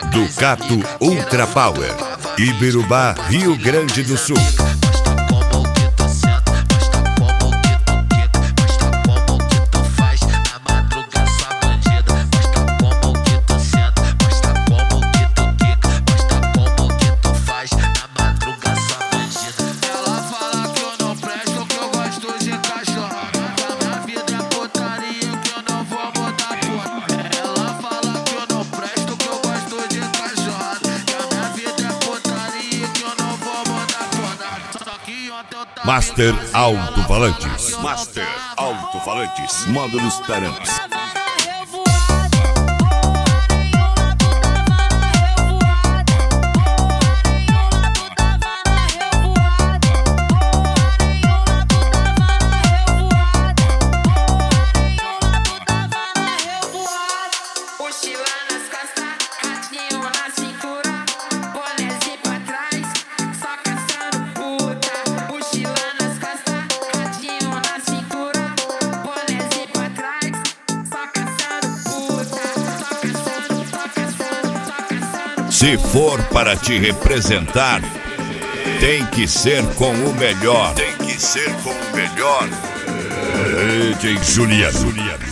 Ducato Ultra Power, Ibirubá, Rio Grande do Sul. Master Alto-Falantes. Master Alto-Falantes. Módulos Taramps. Se for para te representar, tem que ser com o melhor. Tem que ser com o melhor. DJ Juliano.